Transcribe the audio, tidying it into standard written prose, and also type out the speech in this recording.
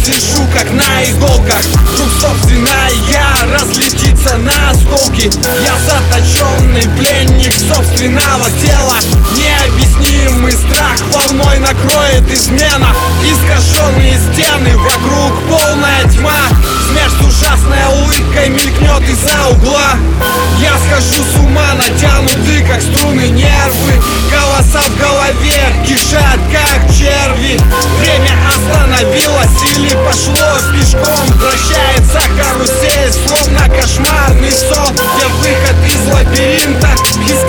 вешу, как на иголках. Вдруг собственная я разлетится на осколки. Я заточенный пленник собственного тела. Необъяснимый страх волной накроет измена. Искаженные стены, вокруг полная тьма. Смерть с ужасной улыбкой мелькнет из-за угла. Я схожу с ума, натянуты как струны нервы. Голоса в голове кишат как черви. Время остановилось или пошло пешком. Вращается карусель, словно кошмарный сон, где выход из лабиринта.